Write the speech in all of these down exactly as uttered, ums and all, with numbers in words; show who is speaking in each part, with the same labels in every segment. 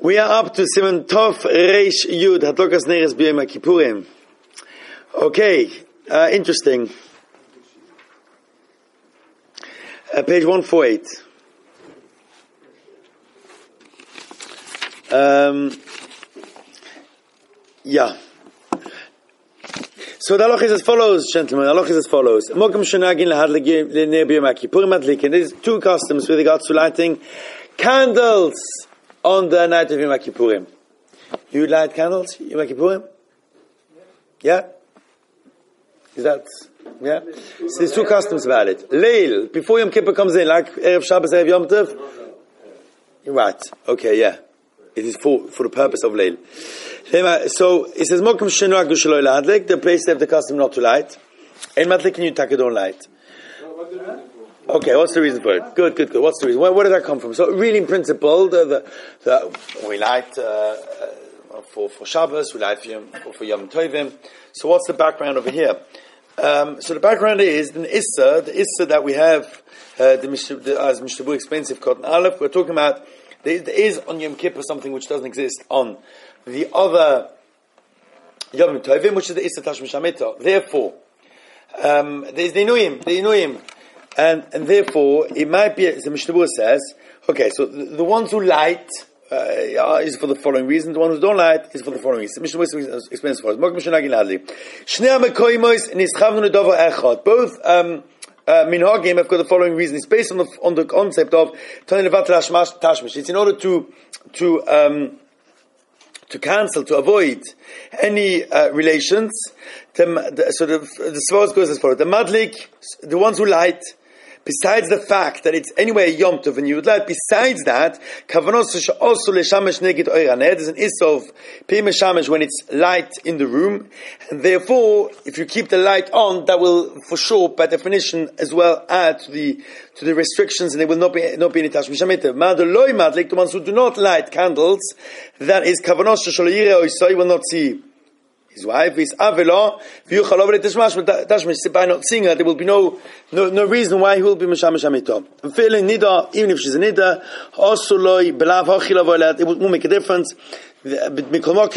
Speaker 1: We are up to Siman Tov Reish Yud Hadlokas Neres B'Yom Kippurim. Okay, uh, interesting. Uh, page one forty-eight. Um, yeah. So the halach is as follows, gentlemen. The halach is as follows. Mokum shenagin lahadlik near B'Yom Kippurim adlik. And there's two customs with regards to lighting candles on the night of Yom Kippurim. You light candles, Yom Kippurim? Yeah? Is that, yeah? So there's two customs about it. Leil, before Yom Kippur comes in, like Erev Shabbos, Erev Yom Tov? You're right. Okay, yeah. It is for, for the purpose of Leil. So, it says, Mokum shenu agdu shelo lahadlik, the place they have the custom not to light. And matlik can you take it on light? Okay, what's the reason for it? Good, good, good. What's the reason? Where, where did that come from? So, really, in principle, the, the, the we light uh, uh, for for Shabbos, we light for Yom, for Yom Tovim. So, what's the background over here? Um, so, the background is the Issa, the Issa that we have, uh, the, the, as Mishnah Berurah explains, if Cotton Aleph, we're talking about there, there is on Yom Kippur something which doesn't exist on the other Yom Tovim, which is the Issa Tashmish HaMitzvah. Therefore, um, there's the Inuyim, the Inuyim. And, and therefore, it might be, as the Mishnah Berurah says, okay, so the, the ones who light, uh, is for the following reason, the ones who don't light is for the following reason. Mishnah Berurah explains for us. Both, um, uh, minhagim have got the following reason. It's based on the, on the concept of, it's in order to, to, um, to cancel, to avoid any, uh, relations. The, the, so the, the Svaros goes as follows. The madlik, the ones who light, besides the fact that it's anyway a Yom Tov and you would light, besides that, kavanos also leshamesh neged oiraneh, there's an issue of pim shamesh when it's light in the room, and therefore, if you keep the light on, that will, for sure, by definition, as well add to the to the restrictions, and there will not be not be any tashmish hamitev. Madaloi madlik, the ones who do not light candles, that is kavanos shaloyire oisai, will not see his wife is avela v'yuchal over tashmash tashmish. By not seeing her, there will be no no no reason why he will be mishamish hamito. And feeling nida, even if she's a nida, also loy belav hachila volat, it will make a difference. He may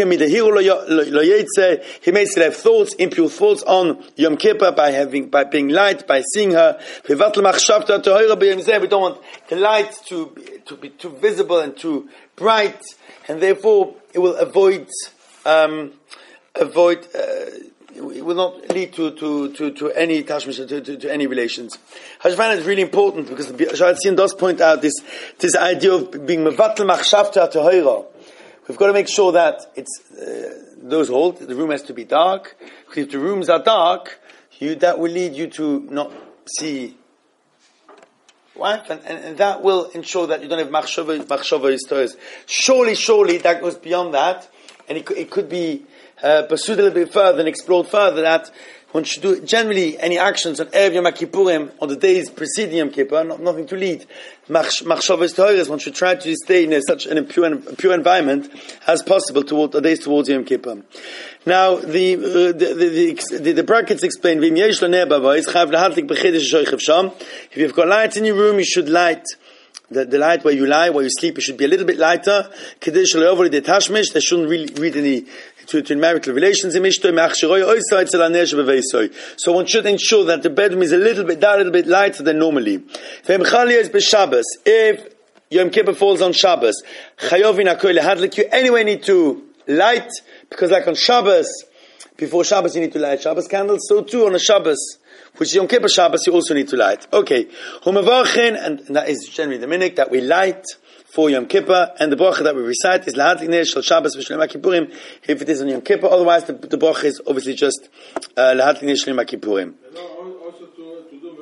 Speaker 1: still have thoughts, impure thoughts on Yom Kippur by having, by being light, by seeing her. We don't want the light to be, to be too visible and too bright, and therefore it will avoid. Um, Avoid. Uh, it will not lead to to to, to any tashmish, to, to, to any relations. I find it really important because the Sha'atzion does point out this this idea of being mevatel machshavta tohira. We've got to make sure that it's uh, those hold. The room has to be dark. Because if the rooms are dark, you that will lead you to not see wife, and, and, and that will ensure that you don't have machshava machshava histories. Surely, surely that goes beyond that, and it, it could be. Uh, pursued a little bit further and explored further that one should do generally any actions on Erev Yom Kippurim on the days preceding Yom Kippur, not, nothing to lead. Machshavas Tohiras, one should try to stay in a, such an impure, pure environment as possible toward the days towards Yom Kippur. Now, the uh, the, the, the, the brackets explain, if you've got light in your room, you should light The, the light where you lie, where you sleep, it should be a little bit lighter. There shouldn't really read any to, to marital relations. So one should ensure that the bedroom is a little bit dark, a little bit lighter than normally. If Yom Kippur falls on Shabbos, you anyway need to light, because like on Shabbos, before Shabbos you need to light Shabbos candles, so too on a Shabbos, which is Yom Kippur Shabbos, you also need to light. Okay. And that is generally the minhag that we light for Yom Kippur, and the bracha that we recite is Lahadlik Ner Shel Shabbos V'Shel Yom Kippurim, if it is on Yom Kippur. Otherwise, the, the bracha is obviously just Lahadlik Ner Shel Yom Kippurim.
Speaker 2: Also to, to do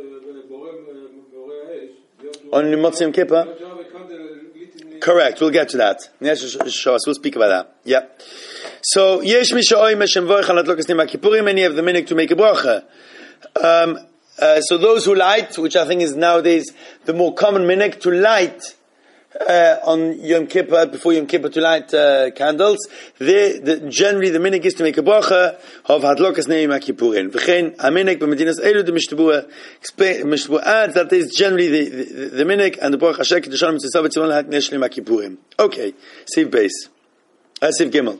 Speaker 1: on Motzei Yom Kippur? Correct, we'll get to that. We'll speak about that. Yeah. So, Yesh Misha Oimesh and Vorech Al Adlokas Ner Kippurim, and you have the minhag to make a bracha. Um, uh, so those who light, which I think is nowadays the more common minhag, to light uh, on Yom Kippur, before Yom Kippur to light uh, candles. The, the, generally the minig is to make a bracha of Hadlokas Nei Yom Kippurim. V'chein, aminik b'medinas elu the Mishnah Mishnah adds that is generally the, the, the minig and the bracha Hashem Kedushan Mitzvah Tzivon L'Hat Nei Yom Kippurim. Okay, Siv Beis. Uh, Siv Gimel.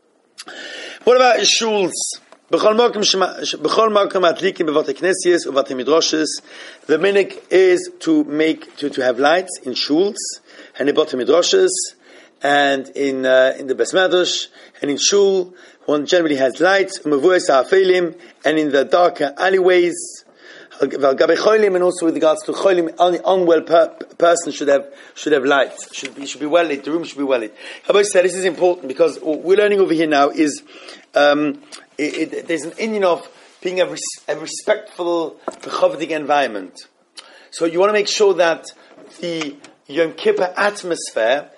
Speaker 1: What about shuls? B'chol makom atlikim b'vatei knesios u'vatei midrashos. The minig is to make to, to have lights in shuls and in b'vatei midrashos and in uh, in the Beis Medrash and in shul. One generally has lights u'mevuos ha'afelim and in the darker alleyways. And also with regards to cholim, only unwell per, person should have should have lights. Should be should be well lit. The room should be well lit. Rabbi said this is important because what we're learning over here now is um, it, it, there's an Indian of being a, res, a respectful, chavdik environment. So you want to make sure that the Yom Kippur atmosphere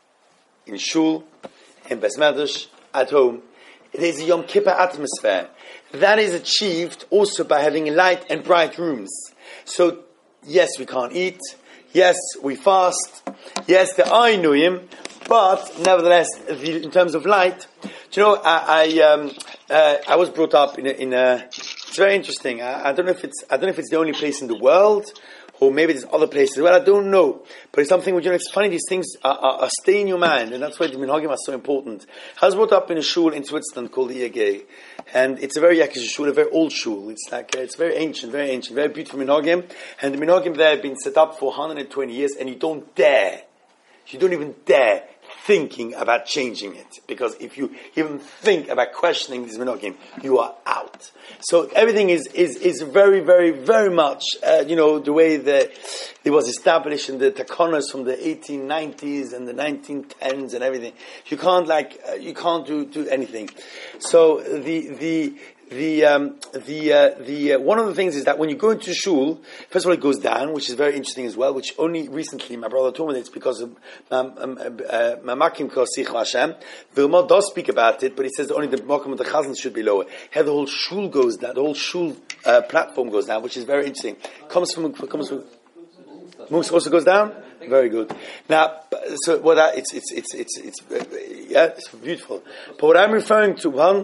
Speaker 1: in shul, in Beis Medrash, at home, it is a Yom Kippur atmosphere. That is achieved also by having light and bright rooms. So, yes, we can't eat. Yes, we fast. Yes, there are inuyim. But, nevertheless, the, in terms of light, do you know, I I, um, uh, I was brought up in a, in a it's very interesting. I, I don't know if it's I don't know if it's the only place in the world, or maybe there's other places. Well, I don't know. But it's something which, you know, it's funny, these things are, are, are stay in your mind, and that's why the minhagim are so important. I was brought up in a shul in Switzerland called the I A G, and it's a very yakish shul, a very old shul. It's like, uh, it's very ancient, very ancient, very beautiful minhagim, and the minhagim there have been set up for one hundred twenty years, and you don't dare, you don't even dare thinking about changing it, because if you even think about questioning this minhagim, you are out. So everything is is is very very very much uh, you know, the way that it was established in the takonos from the eighteen nineties and the nineteen tens and everything. You can't like uh, you can't do do anything. So the the The um, the uh, the uh, one of the things is that when you go into shul, first of all, it goes down, which is very interesting as well. Which only recently my brother told me it's because of Mamakim Kosich Hashem. Vilma does speak about it, but he says that only the makom of the chazan should be lower. Here, the whole shul goes down, the whole shul uh, platform goes down, which is very interesting. Comes from comes from. Moose also goes down. Very good. Now, so what that it's it's it's it's it's uh, yeah, it's beautiful. But what I'm referring to, one.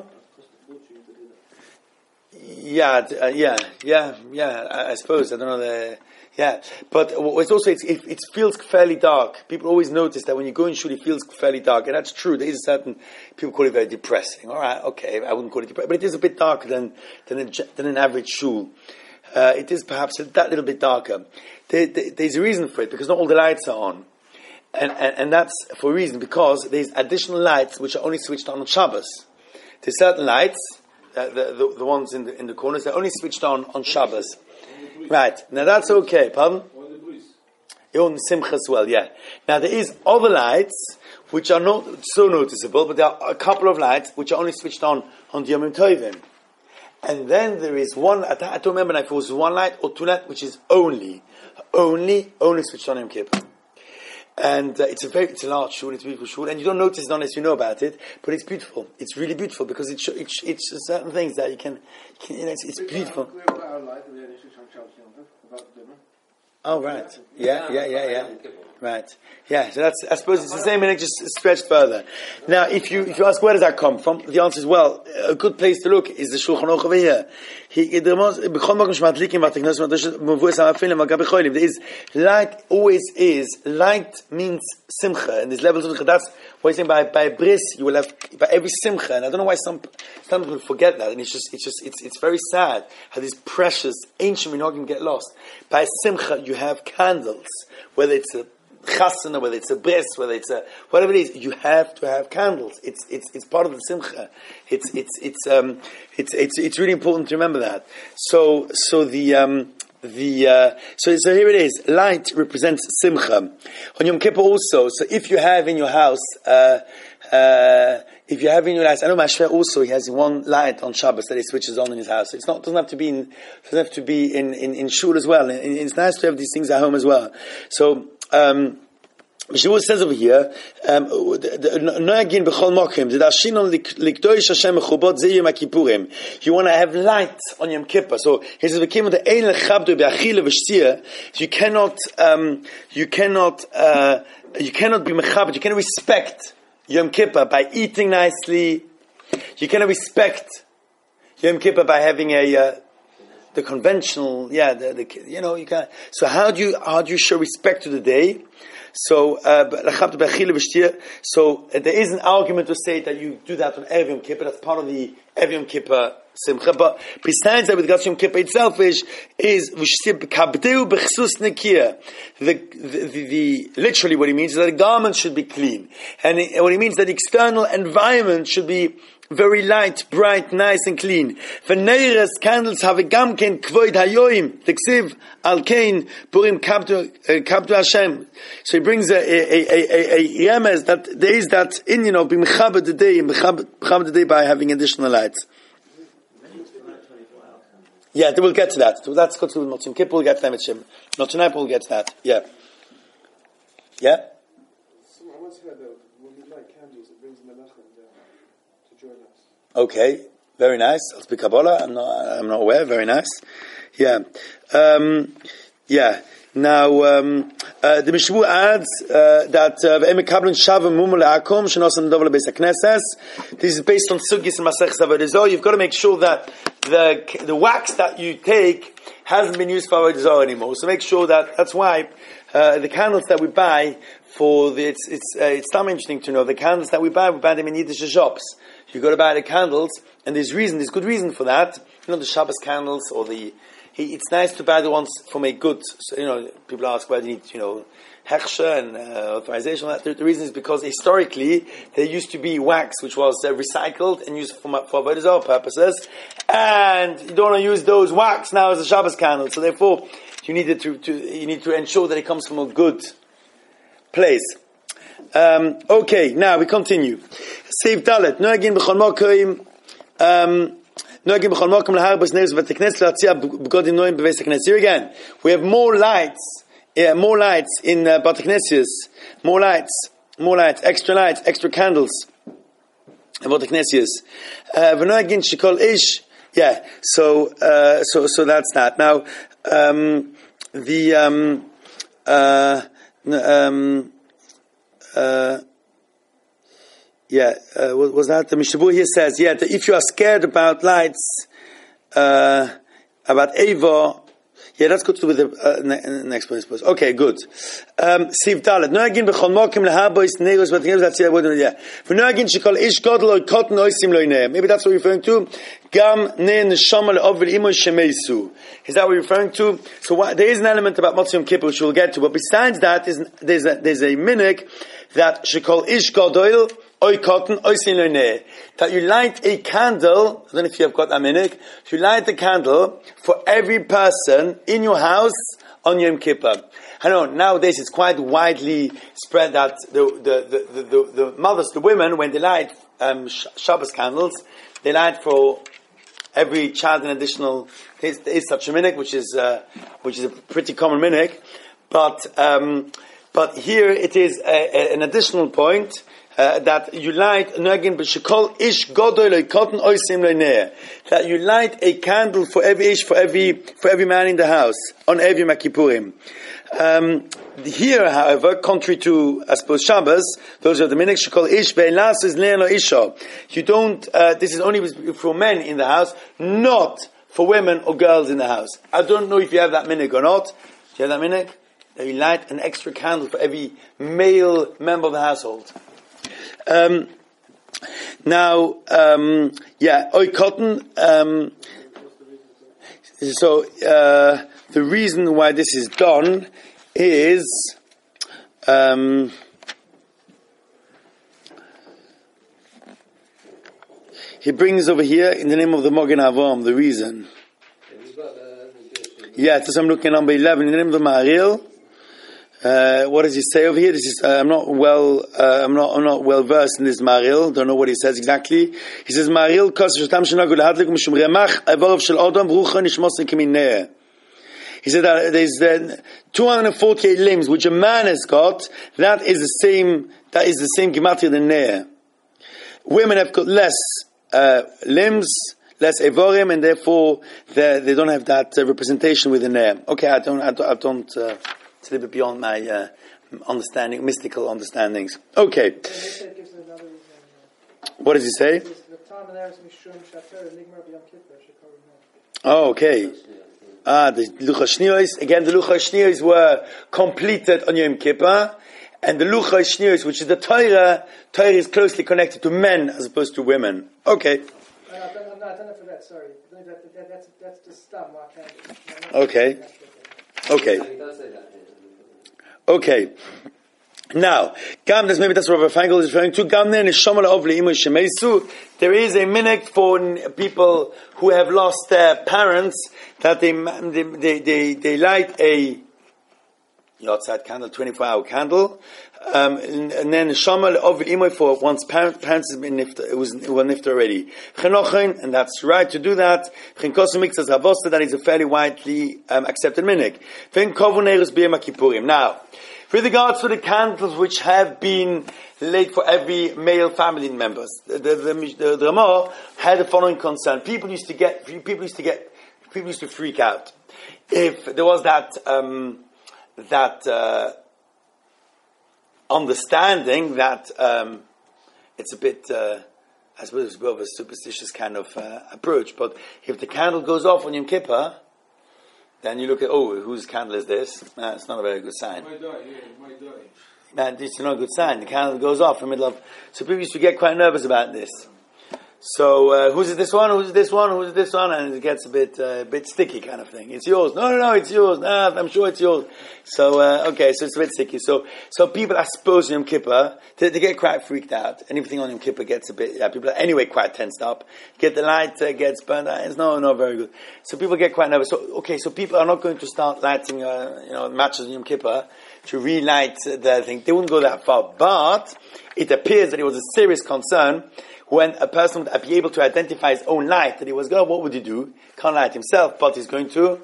Speaker 1: Yeah, uh, yeah, yeah, yeah. I, I suppose I don't know the. Yeah, but it's also it's, it, it feels fairly dark. People always notice that when you go in shul, it feels fairly dark, and that's true. There is a certain people call it very depressing. All right, okay, I wouldn't call it depressing, but it is a bit darker than than, a, than an average shul. Uh, it is perhaps that little bit darker. There, there, there's a reason for it because not all the lights are on, and, and and that's for a reason because there's additional lights which are only switched on on Shabbos. There's certain lights. Uh, the, the the ones in the in the corners, they're only switched on on Shabbos. Right, now that's okay, pardon? On Simcha as well, yeah. Now there is other lights which are not so noticeable, but there are a couple of lights which are only switched on on the Yom Tovim. And then there is one, I don't remember if it was one light or two lights, which is only, only, only switched on Yom Kippur. And uh, it's a very, it's a large shul, it's a beautiful shul, and you don't notice it unless you know about it, but it's beautiful. It's really beautiful because it, sh- it, sh- it's certain things that you can, you, can, you know, it's, it's beautiful. Oh, right. Yeah, yeah, yeah, yeah. Right. Yeah, so that's, I suppose it's the same, and it just stretched further. Now, if you, if you ask where does that come from, the answer is, well, a good place to look is the Shulchan Aruch over here. He, there is, light always is, light means simcha, and there's levels of simcha. That's what he's saying by, by bris, you will have, by every simcha, and I don't know why some, some people forget that, and it's just, it's just, it's, it's very sad how these precious, ancient minhagim get lost. By simcha, you have candles, whether it's a chasana, whether it's a bris, whether it's a whatever it is, you have to have candles. It's it's it's part of the simcha. It's it's it's um it's it's it's really important to remember that. So so the um the uh, so so here it is. Light represents simcha. On Yom Kippur also. So if you have in your house. Uh, uh, if you have in your house, I know Mashver also he has one light on Shabbos that he switches on in his house. It's not doesn't have to be in doesn't have to be in in, in shul as well. And it's nice to have these things at home as well. So. Um, Shavuot says over here, you want to have light on Yom Kippur. So he says, you cannot, um, you cannot, uh, you cannot be mechabed, you cannot respect Yom Kippur by eating nicely. You cannot respect Yom Kippur by having a uh, the conventional, yeah, the, the you know you can. So how do you how do you show respect to the day? So uh, so uh, there is an argument to say that you do that on Erev Yom Kippur. That's part of the Erev Yom Kippur Simcha. But besides that, with regards to Yom Kippur itself, is is the, the, the, the literally what he means is that the garment should be clean, and it, what he means is that the external environment should be very light, bright, nice and clean. V'neiras candles have a gamken kvoid hayoim teksiv al kain purim kaptu kaptu Hashem. So he brings a a a a, a remez that there is that in you know being mechaber the day and mechaber the day by having additional lights. Yeah, we'll get to that. So that's got to do with Motzim Kippur. We'll get to that. Not tonight, but we'll get to that. Yeah. Yeah.
Speaker 2: So I once heard that when we light candles, it brings Menachem down to join us.
Speaker 1: Okay, very nice. I'll speak Kabbalah. I'm not. I'm not aware. Very nice. Yeah. Um, yeah. Now um, uh, the Mishvu adds uh, that Emekablin Shavim Mumul Akum Shenosam Dovel Beis HaKnesses. This is based on Sugis and Masech Avodah Zarah. You've got to make sure that the the wax that you take hasn't been used for Avodah Zarah anymore. So make sure that that's why uh, the candles that we buy for the it's it's uh, it's damn interesting to know the candles that we buy we buy them in Yiddish shops. You got to buy the candles, and there's reason there's good reason for that. You know the Shabbos candles or the He, it's nice to buy the ones from a good, so, you know, people ask why do you need, you know, hechsher and uh, authorization. The, the reason is because historically there used to be wax which was uh, recycled and used for, for Avodah Zarah purposes, and you don't want to use those wax now as a Shabbos candle. So therefore, you needed to, to you need to ensure that it comes from a good place. Um, okay, now we continue. Save Dalet. Noagin b'chol mokim. Um, Here again, we have more lights, yeah, more lights in uh, Bateknesius, more lights, more lights, extra lights, extra candles in Bateknesius. V'noagin shekol ish, yeah. So, uh, so, so that's that. Now, um, the um, uh, um, uh, Yeah, uh, what was that? The Mishabur here says, yeah, that if you are scared about lights, uh, about Eva, yeah, that's good to do with the uh, ne- next point, I suppose. Okay, good. Um, Siv Dalet. Noagin b'chol mokim lehabois neros v'tneros, that's the word, yeah. V'noagin shekol ish godel oy kotten oisim lo yneim. Maybe that's what we're referring to. Gam ne neshama le'ovil imo shemeisu. Is that what we're referring to? So what, there is an element about Motzim Yom Kippur, which we'll get to, but besides that, there's, there's a, there's a minhag that shekol ish godel oy cotton, oy sin lo yneim. That you light a candle, I don't know if you have got that minhag, you light a candle for every person in your house on Yom Kippur. I know nowadays it's quite widely spread that the the the, the, the, the mothers, the women, when they light um, Shabbos candles, they light for every child an additional. There is, there is such a minhag, which is uh, which is a pretty common minhag, but um, but here it is a, a, an additional point. Uh, that you light ish that you light a candle for every ish for every for every man in the house on every Yom Kippurim. Um, here, however, contrary to I suppose Shabbos, those are the minhag shekol ish ve'elas is le'eno isha. You don't. Uh, this is only for men in the house, not for women or girls in the house. I don't know if you have that minhag or not. Do you have that minhag? That you light an extra candle for every male member of the household. Um, now, um, yeah, oi cotton. Um, so uh, the reason why this is done is um, he brings over here in the name of the Mogen Avraham the reason. Yeah, so I'm looking at number eleven in the name of the Maharil. Uh, what does he say over here? This is, uh, I'm not well, uh, I'm not, I'm not well versed in this Maril. Don't know what he says exactly. He says, Maril, kos shotam shenagu lahadlik mishum remach evorov shel odom rucha nishmosin kimineh. He said that there's uh, two hundred forty-eight limbs which a man has got. That is the same, that is the same gematria than Ne'er. Women have got less, uh, limbs, less evorim, and therefore they don't have that uh, representation with the Ne'er. Okay, I don't, I don't, I don't uh, it's a little bit beyond my uh, understanding, mystical understandings. Okay. What does he say? Oh, okay. Ah, the Luchas Shniyos, again the Luchas Shniyos were completed on Yom Kippur, and the Luchas Shniyos, which is the Torah, Torah is closely connected to men as opposed to women. Okay.
Speaker 2: No, no, I don't know for that, sorry. That, that, that's, that's just stam,
Speaker 1: okay. Okay. Okay. Now, Gam, that's maybe that's what Rabbi Feingold is referring to. Gam then is Shomal Ovli Imu Shemeisu. There is a minhag for people who have lost their parents that they they they, they light a outside candle, twenty-four hour candle, um, and, and then Shomal Ovli Imu for one's parent, parents has been nifta, it was were nifta already. Chenochen, and that's right to do that. Chenkosu Mixas Havosta, that is a fairly widely um, accepted minhag. Then Kovuneirus B'Yom Kippurim. Now, with regards to the candles which have been lit for every male family members, the the, the, the, the Ramah had the following concern: people used to get, people used to get, people used to freak out if there was that um, that uh, understanding that um, it's a bit, uh, I suppose, it's a bit of a superstitious kind of uh, approach. But if the candle goes off on Yom Kippur, then you look at, oh, whose candle is this? Uh, it's not a very good sign.
Speaker 2: My die, yeah, my die.
Speaker 1: Man, it's not a good sign. The candle goes off in the middle of... So people used to get quite nervous about this. So, uh, who's this one? Who's this one? Who's this one? And it gets a bit, uh, a bit sticky kind of thing. It's yours. No, no, no, it's yours. No, I'm sure it's yours. So, uh, okay, so it's a bit sticky. So, so people, I suppose, in Yom Kippur, they, they get quite freaked out. Anything on Yom Kippur gets a bit, yeah, people are anyway quite tensed up. Get the light, uh, gets burned out. It's no, not very good. So people get quite nervous. So, okay, so people are not going to start lighting, uh, you know, matches on Yom Kippur to relight the thing. They wouldn't go that far. But it appears that it was a serious concern when a person would be able to identify his own light, that he was going, what would he do? Can't light himself, but he's going to,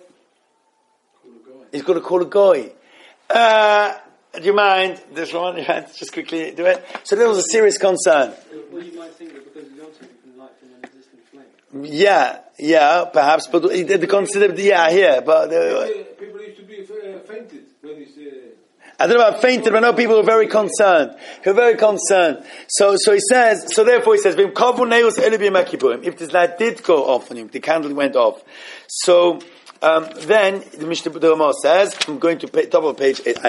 Speaker 1: he's going to call a goy. Uh, do you mind this one? Just quickly do it. So there was a serious concern.
Speaker 2: Well, you might think that because you don't think you can light from an existing flame.
Speaker 1: Yeah, yeah, perhaps, but they consider, yeah, here, but uh,
Speaker 2: people used to be uh, fainted when it's. Uh,
Speaker 1: I don't know about fainted, but I know people were very concerned. They were very concerned. So, so he says, so therefore he says, if this light did go off on him, the candle went off. So, um, then, the Mishnah Ramah says, I'm going to pay, top of page eight,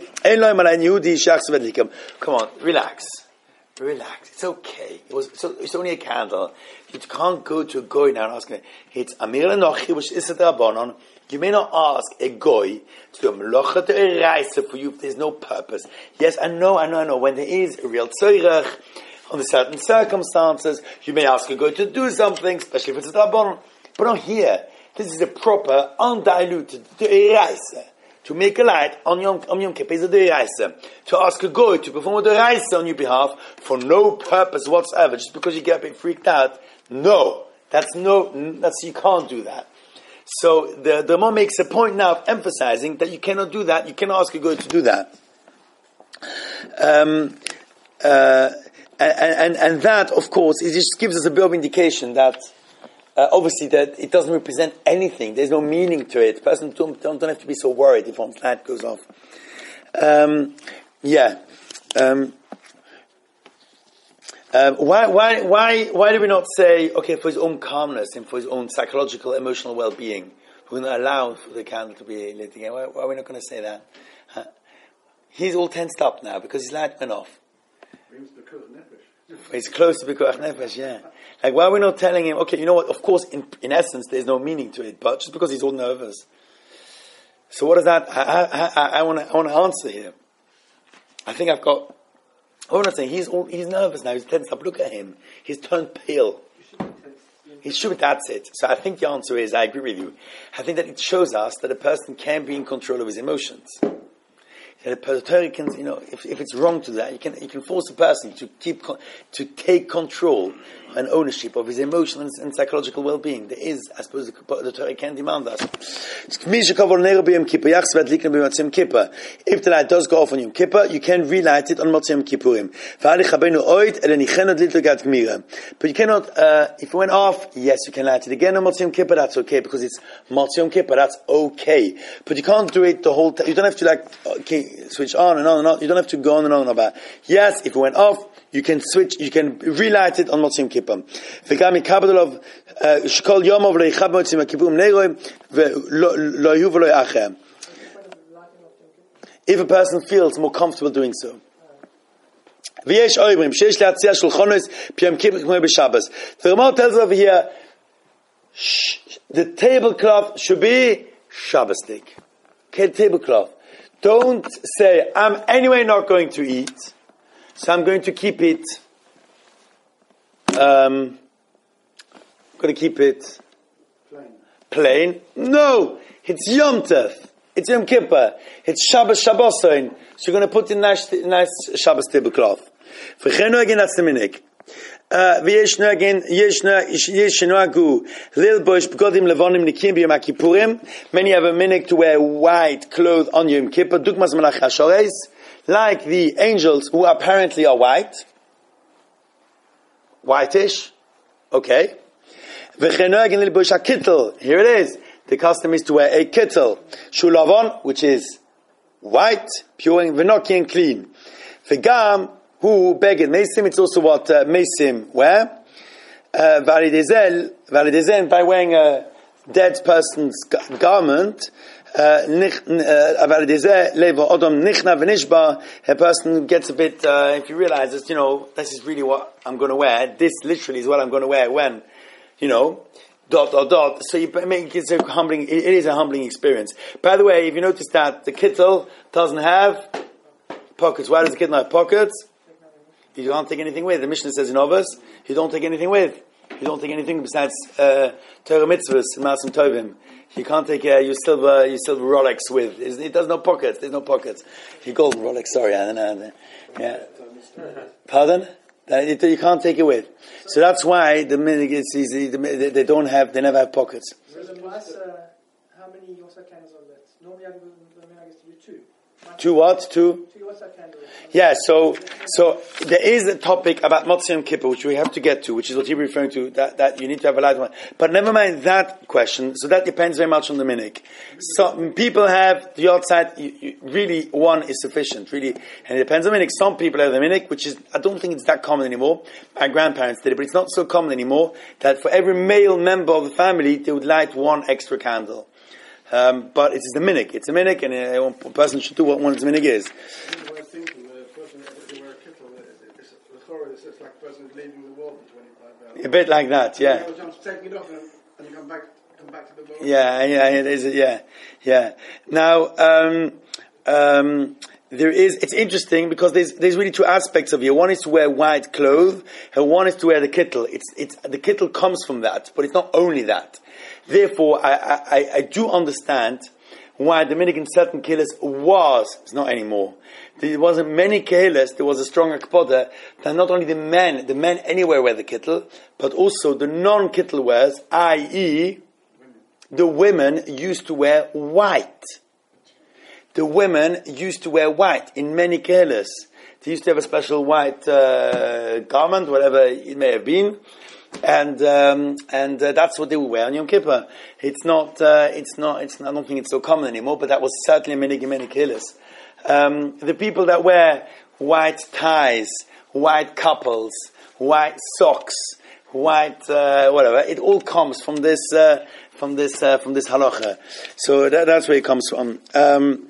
Speaker 1: come on, relax. Relax. It's okay. It was, so, it's only a candle. You can't go to a goy now and ask him, it's Amir Enochi, which is a Rabbanon. You may not ask a goy to do a melacha to a raisa for you if there's no purpose. Yes, I know, I know, I know. When there is a real tzorech, under certain circumstances, you may ask a goy to do something, especially if it's a rabbanon. But not here. This is a proper, undiluted to a raisa. To make a light on Yom, on Yom Kippur is a raisa. To ask a goy to perform a raisa on your behalf for no purpose whatsoever, just because you get a bit freaked out. No. That's no, that's, you can't do that. So the the Ramah makes a point now of emphasizing that you cannot do that. You cannot ask a goy to do that. Um, uh, and, and and that, of course, it just gives us a bit of indication that uh, obviously that it doesn't represent anything. There's no meaning to it. Person don't don't, don't have to be so worried if one's light goes off. Um, yeah. Um, Um, why, why, why, why do we not say, okay, for his own calmness and for his own psychological, emotional well-being, we're going to allow for the candle to be lit again? Why, why are we not going to say that? Huh? He's all tensed up now because his light went off. He's close to Bikuach Nefesh, yeah. Like, why are we not telling him, okay, you know what, of course, in, in essence, there's no meaning to it, but just because he's all nervous. So what is that? I, I, I, I want to, I want to answer here. I think I've got, I want to say, he's all, he's nervous now, he's tensed up, look at him. He's turned pale. He should, that's it. So I think the answer is, I agree with you. I think that it shows us that a person can be in control of his emotions. That a person can, you know, if, if it's wrong to do that, you can, you can force a person to keep, to take control and ownership of his emotional and, and psychological well-being. There is, I suppose, the, the Torah can demand that. If the light does go off on Yom Kippur, you can relight it on Motzei Yom Kippurim. But you cannot, uh, if it went off, yes, you can light it again on Motzei Yom Kippur, that's okay, because it's Motzei Yom Kippur, that's okay. But you can't do it the whole time. You don't have to like, okay, switch on and on and on. You don't have to go on and on about. Yes, if it went off, you can switch, you can relight it on Motzei Yom Kippur. V'gam ikabel shkol yomov lo yichab Motzei Yom Kippurim neroim ve'lo yuv v'lo yachem. If a person feels more comfortable doing so. V'yesh oibrim sheish le'atzia shulchonos p'yom kippur k'moi b'Shabbos. The Ramah tells over here, the tablecloth should be Shabbosdik. Okay, tablecloth. Don't say, I'm anyway not going to eat, so I'm going to keep it, um, going to keep it plain. plain. No! It's Yom Tov. It's Yom Kippur. It's Shabbos Shabbosoin. So you're going to put in nice, nice Shabbos tablecloth. V'chenu again, that's the minik. ויש נוהגים, יש נוהגו ללבוש בגדים לבנים נקיים ביום הכיפורים. Many have a minhag to wear white clothes on Yom Kippur. דוגמא מלאכי השורש, like the angels who apparently are white, whitish, okay. וכן נוהגים ללבוש הכיתל. Here it is. The custom is to wear a kittel, shulavon, which is white, pure, and v'noki and clean. V'gam who beged mesim, it's also what uh, mesim wear. Validezel, by wearing a dead person's garment, validezel levo odom nichna v'nishba, a person gets a bit, uh, if he realizes, you know, this is really what I'm going to wear, this literally is what I'm going to wear when, you know, dot, dot, dot. So you make it's a humbling, it is a humbling experience. By the way, if you notice that the kittel doesn't have pockets, why does the kittel have pockets? You can't take anything with. The Mishnah says in Ovos, you don't take anything with. You don't take anything besides uh, Torah mitzvahs and Masim Tovim. You can't take uh, your silver, your silver Rolex with. It does no pockets. There's no pockets. Your golden Rolex. Sorry, I don't know. Yeah. Pardon? You can't take it with. So that's why the minhag is easy. They don't have. They never have pockets.
Speaker 2: How many Yosa candles are left? Normally, the minhag is to do two.
Speaker 1: Two what? Two?
Speaker 2: Two Yosa candles.
Speaker 1: Yeah, so so there is a topic about Motzei Yom Kippur, which we have to get to, which is what you're referring to, that, that you need to have a light one. But never mind that question, so that depends very much on the minhag. Some people have the outside, you, you, really one is sufficient, really, and it depends on the minhag. Some people have the minhag, which is, I don't think it's that common anymore. My grandparents did it, but it's not so common anymore, that for every male member of the family, they would light one extra candle. Um, but it's the minhag. It's a minhag, and a, a person should do what one's minhag is.
Speaker 2: It's like a person is leaving the wall for twenty-five hours.
Speaker 1: A bit like that, yeah.
Speaker 2: You know, taking it off and, and you come back, come back to the wall.
Speaker 1: Yeah, yeah, it is, yeah, yeah. Now, um, um, there is, it's interesting because there's, there's really two aspects of you. One is to wear white clothes, and one is to wear the kittel. It's, it's, the kittel comes from that, but it's not only that. Therefore, I, I, I do understand why the minhag in certain kehilas was, it's not anymore. There wasn't many kehilas, there was a strong akpoda that not only the men, the men anywhere wear the kittel, but also the non-kittel wears, that is, the women used to wear white. The women used to wear white in many kehilas. They used to have a special white uh, garment, whatever it may have been. And um, and uh, that's what they would wear on Yom Kippur. It's not. Uh, it's not. It's. I don't think it's so common anymore. But that was certainly a minhag in many kehilas. Um, the people that wear white ties, white couples, white socks, white uh, whatever, it all comes from this uh, from this uh, from this halacha. So that, that's where it comes from. Um,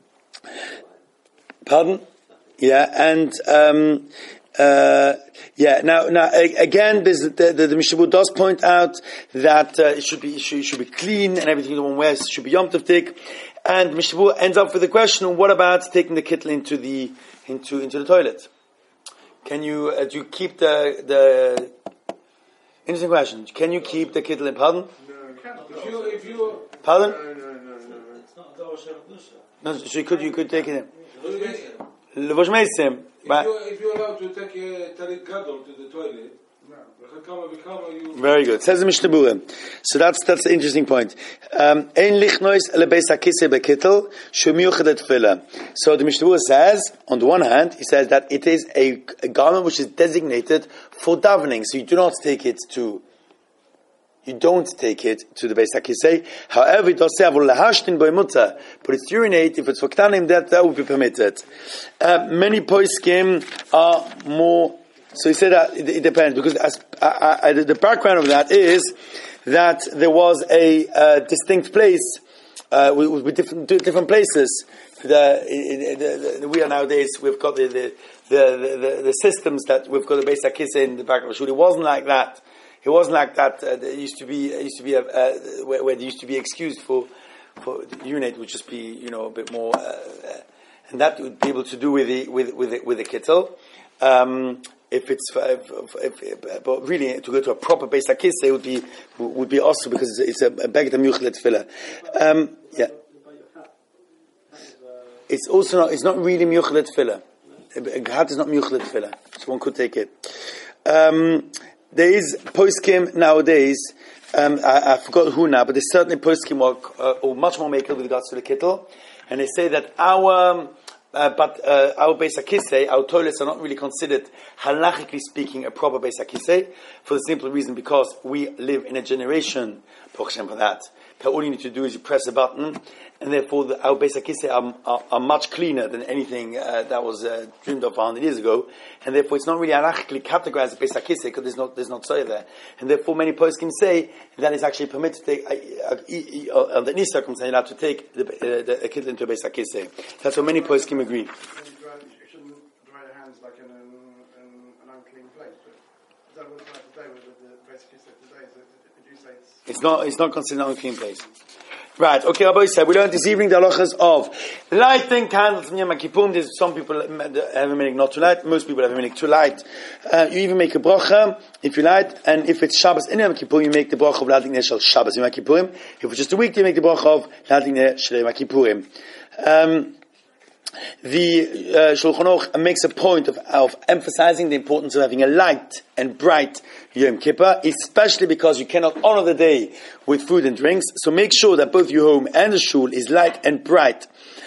Speaker 1: pardon? Yeah, and. Um, Uh, yeah. Now, now again, there's, the, the, the Mishnah does point out that uh, it should be it should, it should be clean and everything that one wears should be Yom Tov tik. And Mishnah ends up with the question: what about taking the kittel into the into into the toilet? Can you uh, do you keep the the interesting question? Can you keep the kittel in? Pardon?
Speaker 2: No, if you, if you,
Speaker 1: pardon?
Speaker 2: No, no, no, no. It's not
Speaker 1: no. So you could you could take it in.
Speaker 3: If, you, if you're allowed to take a talit gadol to the toilet,
Speaker 1: Very good. Says the Mishnah Berurah. So that's that's the interesting point. Um, Ein lichnois lebeis hakisei bekittel shemiyuchad tefillah. So the Mishnah Berurah says, on the one hand, he says that it is a, a garment which is designated for davening. So you do not take it to. You don't take it to the Beis HaKisei. However, it does say, but it's urinate, if it's for Ktanim, that, that would be permitted. Uh, many poskim are more, so he said that it, it depends, because as, I, I, the background of that is that there was a uh, distinct place, uh, with, with different, different places. The, the, the, we are nowadays, we've got the, the, the, the, the systems that we've got the Beis HaKisei in the back of the shul. It wasn't like that. It wasn't like that. Uh, there used to be, it used to be a, uh, where, where there used to be excused for, for the urinate would just be, you know, a bit more, uh, uh, and that would be able to do with the with with the, with the kittel. Um, if it's, if, if, if, but really to go to a proper Beis HaKisei would be would be also because it's, it's a beged miyuchad tefillah. Um Yeah, it's also not. It's not really miyuchad tefillah. A hat is not miyuchad tefillah, so one could take it. Um, There is poskim nowadays, um, I, I forgot who now, but there's certainly poskim or, uh, or much more makel with regards to the kittel, and they say that our, uh, but uh, our Beis HaKisei, our toilets are not really considered, halachically speaking, a proper Beis HaKisei, for the simple reason because we live in a generation, for that, all you need to do is you press a button, and therefore the, our Beis HaKisei are, are, are much cleaner than anything uh, that was uh, dreamed of one hundred years ago, and therefore it's not really halachically categorized as Beis HaKisei because there's not there's not soy there, and therefore many poskim say that it's actually permitted to take uh, uh, uh, under any circumstance allowed to take the, uh, the kittel into a Beis HaKisei. That's what many poskim agree.
Speaker 2: You shouldn't dry your hands like in an, in an unclean place. But is that what it's like today with the Beis HaKisei today? Is it, would you say it's
Speaker 1: It's not. It's not considered an unclean place. Right. Okay. Rabbi said we learned this evening the halachas of lighting candles from Yom Kippur. There's some people have a minute not to light. Most people have a minute to light. Uh, you even make a bracha if you light, and if it's Shabbos in Yom Kippur, you make the bracha of lighting the shel Shabbos Yom Kippurim. If it's just a week, you make the bracha of lighting the shel Yom Kippurim. Um, The uh, Shulchan Aruch makes a point of, of emphasizing the importance of having a light and bright Yom Kippur, especially because you cannot honor the day with food and drinks. So make sure that both your home and the shul is light and bright.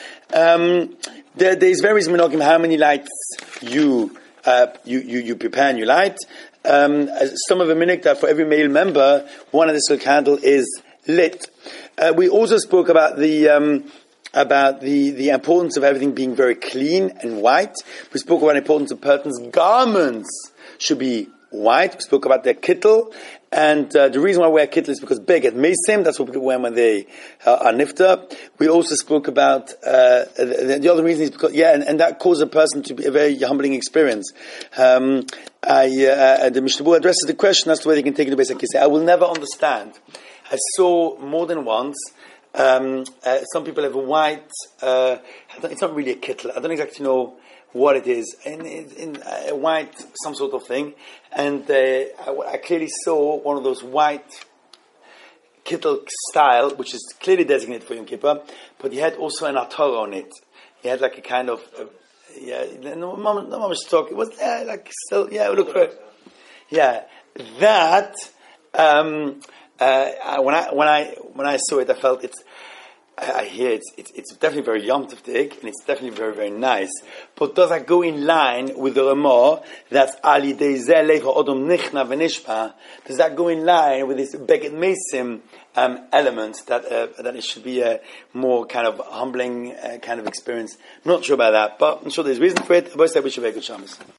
Speaker 1: Um, there, there is various minhagim how many lights you uh, you, you you prepare and you light. Um, some of the minhag that for every male member, one additional candle is lit. Uh, we also spoke about the. Um, about the, the importance of everything being very clean and white. We spoke about the importance of persons' garments should be white. We spoke about their kittel, and uh, the reason why we wear kittel is because beged mesim, that's what people wear when they uh, are nifta. We also spoke about, uh, the, the other reason is because, yeah, and, and that causes a person to be a very humbling experience. Um, I, uh, the Mishnah Berurah addresses the question as to whether you can take it to Beis HaKisei. I will never understand. I saw more than once Um, uh, some people have a white, uh, it's not really a kittel, I don't exactly know what it is, in, in, in a white, some sort of thing, and uh, I, I clearly saw one of those white kittel style, which is clearly designated for Yom Kippur, but he had also an atar on it. He had like a kind of, uh, yeah, no, mom, no, mom was talking, it was uh, like, still, yeah, it looked great. Yeah, that, um, Uh, when I when I when I saw it, I felt it's. I, I hear it's, it's it's definitely very yomtivdik and it's definitely very very nice. But does that go in line with the Ramah that's ali deizeh lecha odom nichna v'nishpa? Does that go in line with this beged mesim um, element that uh, that it should be a more kind of humbling uh, kind of experience? I'm not sure about that, but I'm sure there's reason for it. I both said we should make good Shabbos.